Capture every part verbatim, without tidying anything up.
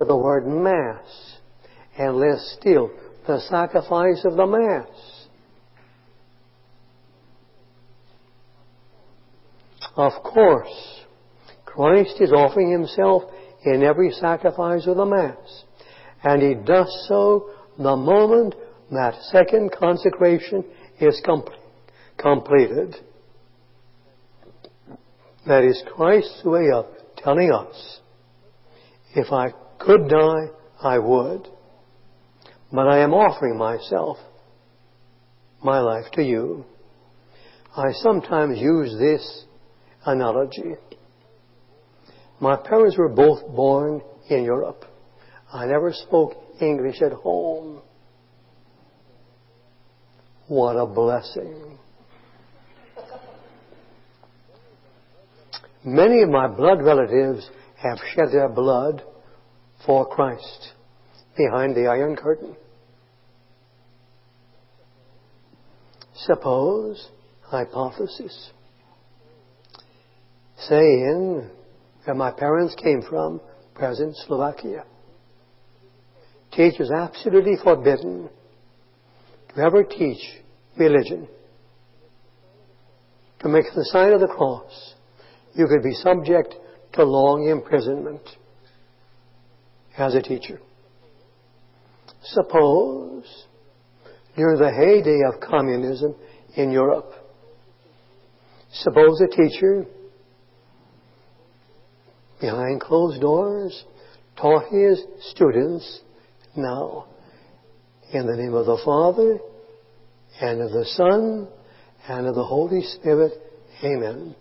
the word Mass, and less still, the sacrifice of the Mass. Of course, Christ is offering Himself in every sacrifice of the Mass, and He does so the moment that second consecration is complete, completed. That is Christ's way of telling us, if I could die, I would. But I am offering myself, my life to you. I sometimes use this analogy. My parents were both born in Europe. I never spoke English at home. What a blessing. Many of my blood relatives have shed their blood for Christ behind the Iron Curtain. Suppose, hypothesis, say in where my parents came from, present Slovakia, teach is absolutely forbidden to ever teach religion. To make the sign of the cross, you could be subject to long imprisonment as a teacher. Suppose, during the heyday of communism in Europe, suppose a teacher, behind closed doors, taught his students, now, in the name of the Father, and of the Son, and of the Holy Spirit, Amen.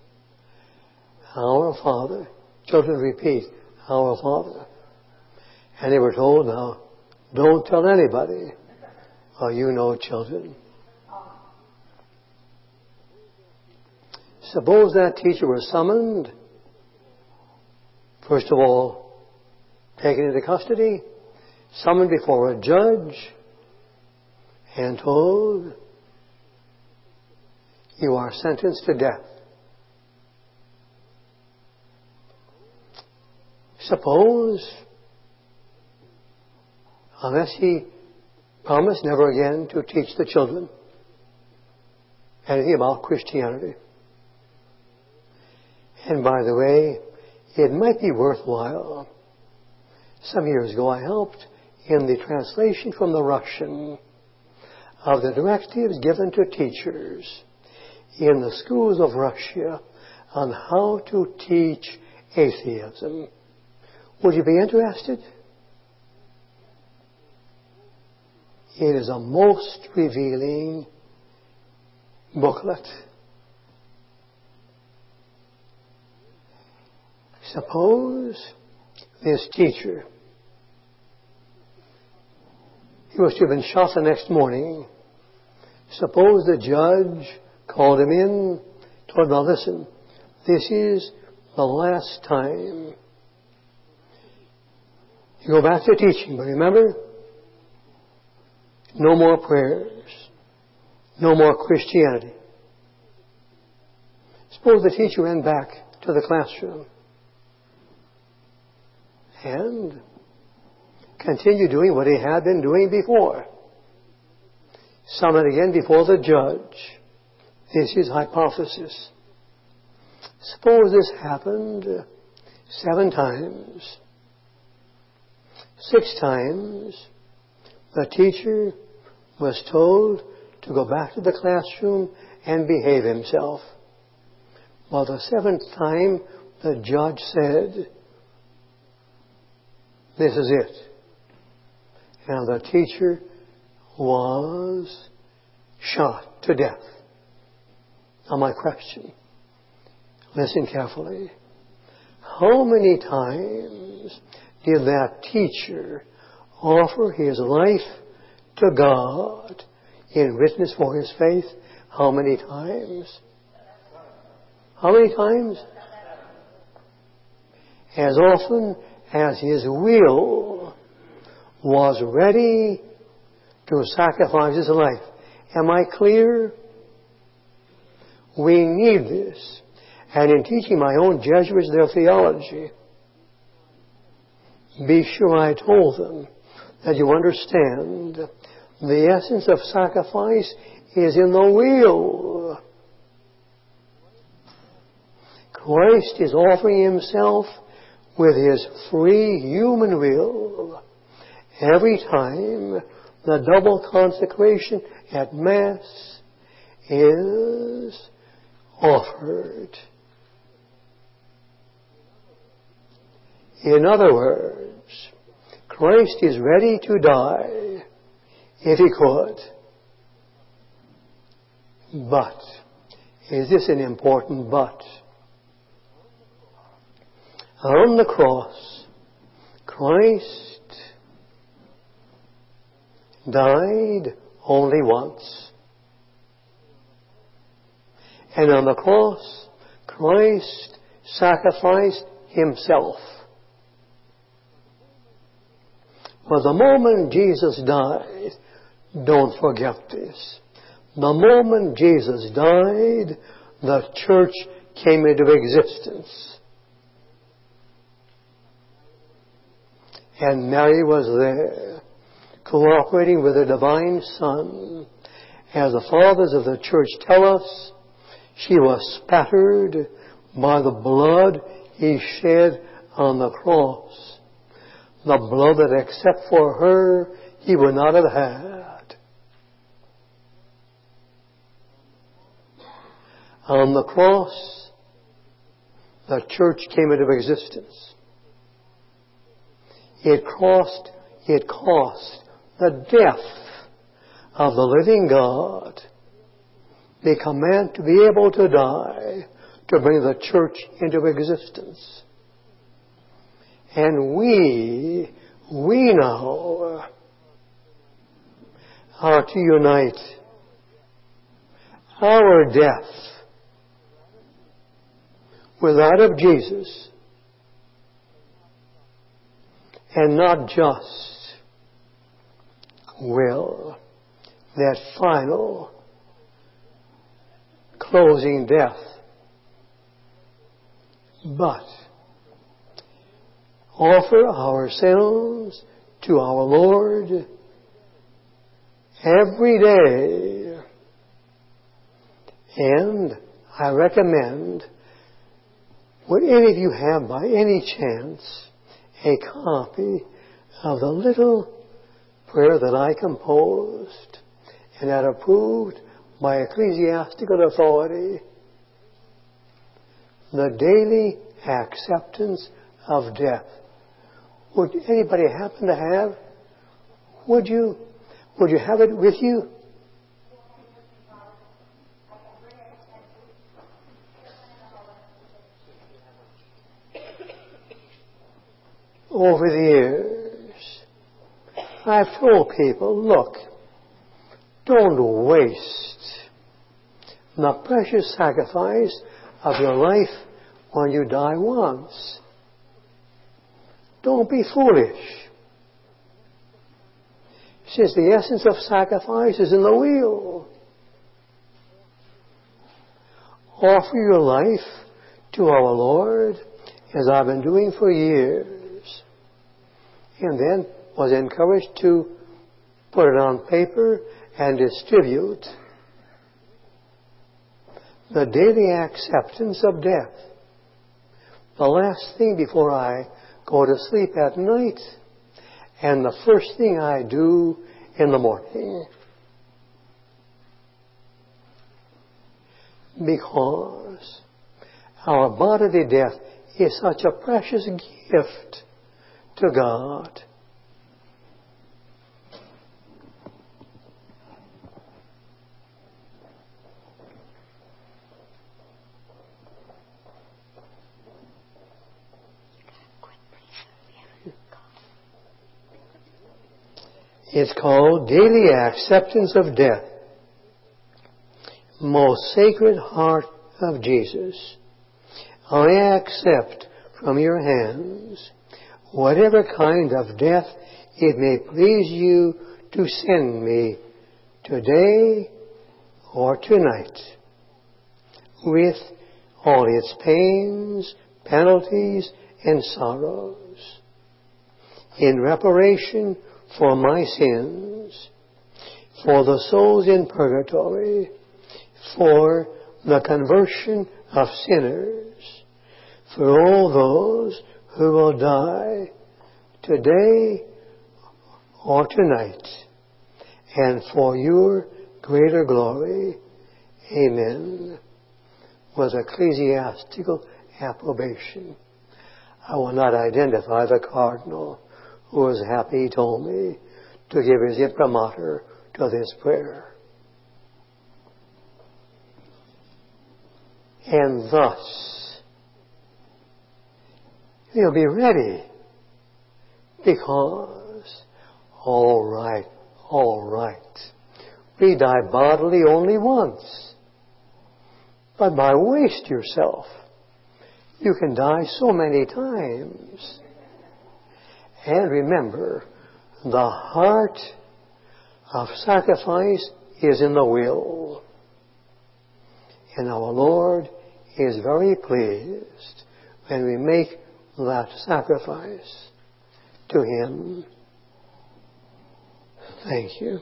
Our Father. Children repeat, Our Father. And they were told, now, don't tell anybody. Oh, you know, children. Suppose that teacher was summoned, first of all, taken into custody, summoned before a judge, and told, you are sentenced to death. Suppose, unless he promised never again to teach the children anything about Christianity. And by the way, it might be worthwhile. Some years ago I helped in the translation from the Russian of the directives given to teachers in the schools of Russia on how to teach atheism. Would you be interested? It is a most revealing booklet. Suppose this teacher, he was to have been shot the next morning. Suppose the judge called him in, told him, now listen, this is the last time. You go back to teaching, but remember, no more prayers, no more Christianity. Suppose the teacher went back to the classroom and continued doing what he had been doing before. Summoned again before the judge. This is hypothesis. Suppose this happened seven times. Six times, the teacher was told to go back to the classroom and behave himself. While the seventh time, the judge said, this is it. And the teacher was shot to death. Now my question, listen carefully. How many times did that teacher offer his life to God in witness for his faith? How many times? How many times? As often as his will was ready to sacrifice his life. Am I clear? We need this. And in teaching my own Jesuits their theology, Be sure I told them that you understand the essence of sacrifice is in the will. Christ is offering himself with his free human will every time the double consecration at Mass is offered. In other words, Christ is ready to die if he could. But, is this an important but? On the cross, Christ died only once. And on the cross, Christ sacrificed himself. But the moment Jesus died, don't forget this. The moment Jesus died, the church came into existence. And Mary was there, cooperating with the divine Son. As the fathers of the church tell us, she was spattered by the blood he shed on the cross. The blood that except for her, he would not have had. On the cross, the church came into existence. It cost, it cost the death of the living God the command to be able to die to bring the church into existence. And we, we now are to unite our death with that of Jesus, and not just will, that final closing death, but offer ourselves to our Lord every day. And I recommend, would any of you have by any chance a copy of the little prayer that I composed and had approved by ecclesiastical authority? The daily acceptance of death. Would anybody happen to have? Would you? Would you have it with you? Over the years, I've told people, look, don't waste the precious sacrifice of your life when you die once. Don't be foolish. Since the essence of sacrifice is in the will. Offer your life to our Lord, as I've been doing for years. And then was encouraged to put it on paper and distribute the daily acceptance of death. The last thing before I go to sleep at night, and the first thing I do in the morning. Because our bodily death is such a precious gift to God. It's called Daily Acceptance of Death. Most Sacred Heart of Jesus, I accept from your hands whatever kind of death it may please you to send me today or tonight, with all its pains, penalties, and sorrows. in reparation for my sins, for the souls in purgatory, for the conversion of sinners, for all those who will die today or tonight, and for your greater glory. Amen. With ecclesiastical approbation. I will not identify the cardinal who was happy, he told me, to give his imprimatur to this prayer. And thus, he'll be ready because, all right, all right, we die bodily only once. But why waste yourself? You can die so many times. And remember, the heart of sacrifice is in the will. And our Lord is very pleased when we make that sacrifice to Him. Thank you.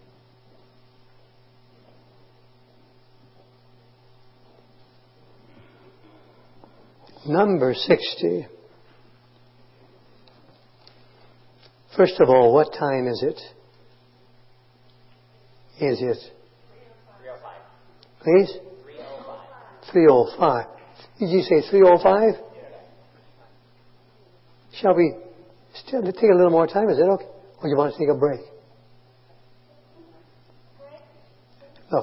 Number sixty. First of all, what time is it? Is it? three oh five. Please? three oh five. three oh five. Did you say three oh five? Yeah. Shall we still take a little more time? Is it okay? Or do you want to take a break? Look.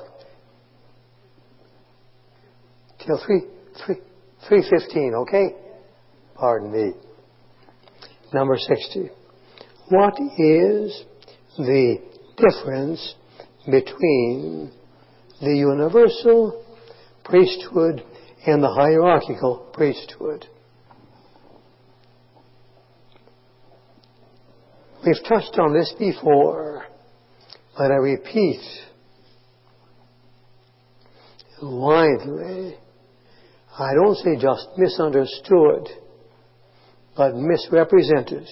Till three, three, three fifteen, okay? Pardon me. Number sixty. What is the difference between the universal priesthood and the hierarchical priesthood? We've touched on this before, but I repeat widely. I don't say just misunderstood, but misrepresented.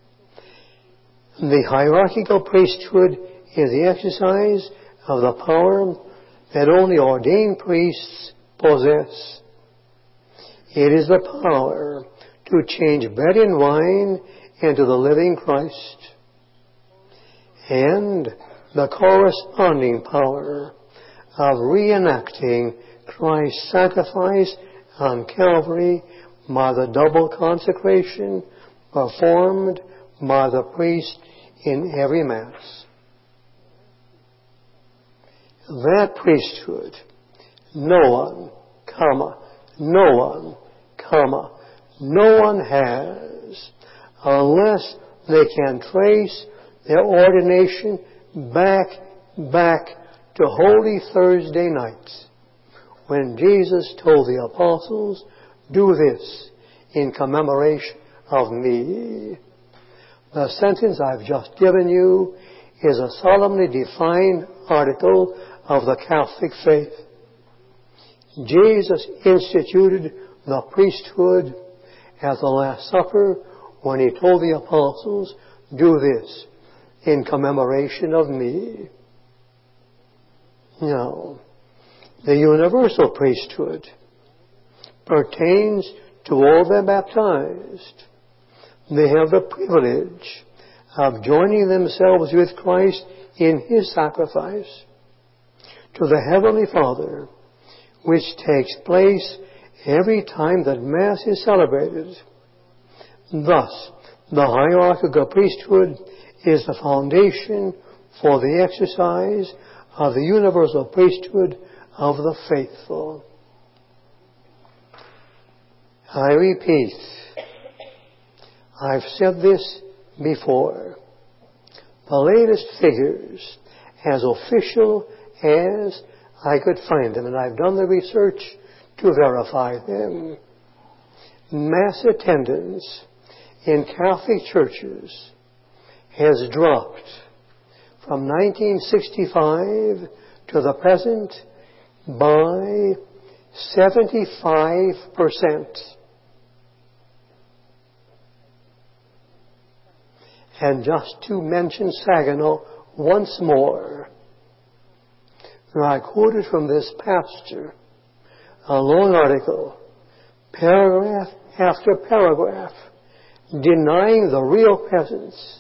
The hierarchical priesthood is the exercise of the power that only ordained priests possess. It is the power to change bread and wine into the living Christ, and the corresponding power of reenacting Christ's sacrifice on Calvary by the double consecration performed by the priest in every Mass. That priesthood, no one, comma, no one, comma, no one has unless they can trace their ordination back, back to Holy Thursday night, when Jesus told the apostles, "Do this in commemoration of me." The sentence I've just given you is a solemnly defined article of the Catholic faith. Jesus instituted the priesthood at the Last Supper when He told the apostles, "Do this in commemoration of me." Now, the universal priesthood pertains to all the baptized. They have the privilege of joining themselves with Christ in His sacrifice to the Heavenly Father, which takes place every time that Mass is celebrated. Thus, the hierarchical priesthood is the foundation for the exercise of the universal priesthood of the faithful. I repeat, I've said this before. The latest figures, as official as I could find them, and I've done the research to verify them, Mass attendance in Catholic churches has dropped from nineteen sixty-five to the present by seventy-five percent. And just to mention Saginaw once more, I quoted from this pastor a long article, paragraph after paragraph, denying the real presence.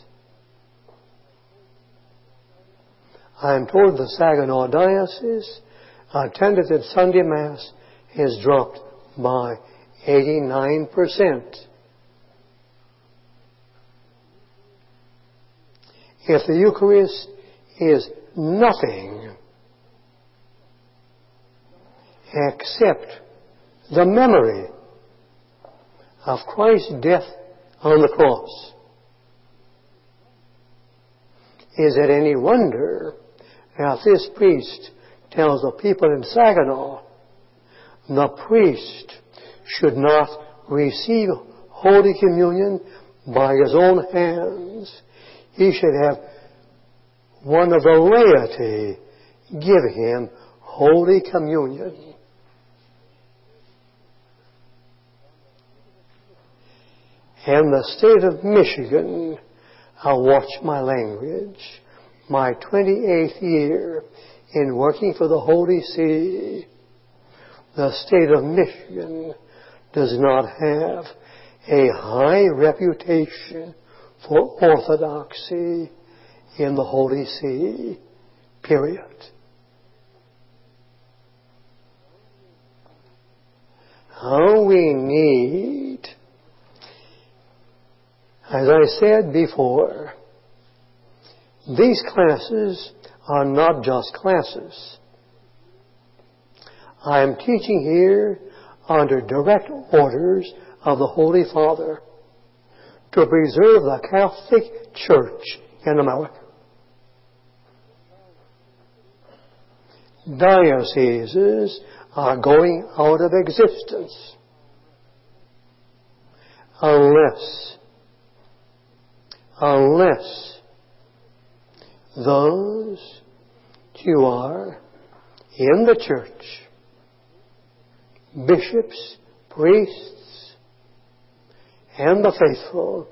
I am told the Saginaw Diocese attendance at Sunday Mass has dropped by eighty-nine percent. If the Eucharist is nothing except the memory of Christ's death on the cross, is it any wonder that this priest tells the people in Saginaw the priest should not receive Holy Communion by his own hands? He should have one of the laity give him Holy Communion. In the state of Michigan, I'll watch my language, my twenty-eighth year in working for the Holy See, the state of Michigan does not have a high reputation for orthodoxy in the Holy See, period. How we need, as I said before, these classes are not just classes. I am teaching here under direct orders of the Holy Father to preserve the Catholic Church in America. Dioceses are going out of existence unless, unless those who are in the church, bishops, priests, and the faithful,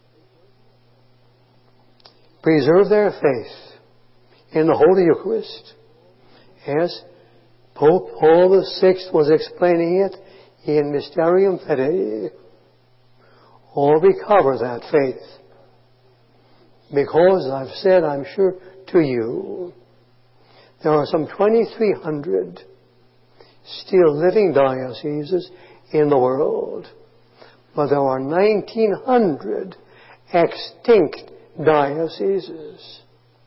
preserve their faith in the Holy Eucharist, as Pope Paul the Sixth was explaining it in Mysterium Fidei, or recover that faith. Because I've said, I'm sure, to you, there are some twenty-three hundred still living dioceses in the world, but there are nineteen hundred extinct dioceses.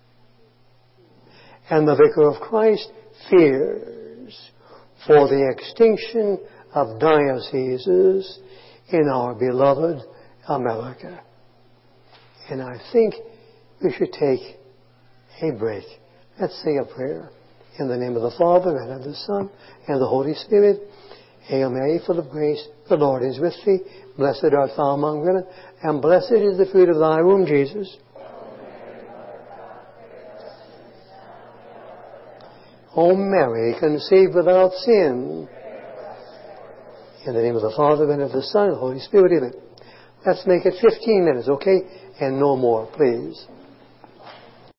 And the Vicar of Christ fears for the extinction of dioceses in our beloved America. And I think we should take a break. Let's say a prayer. In the name of the Father, and of the Son, and of the Holy Spirit. Hail Mary, full of grace, the Lord is with thee. Blessed art thou among women, and blessed is the fruit of thy womb, Jesus. O Mary, conceived without sin. In the name of the Father, and of the Son, and the Holy Spirit. Amen. Let's make it fifteen minutes, okay? And no more, please.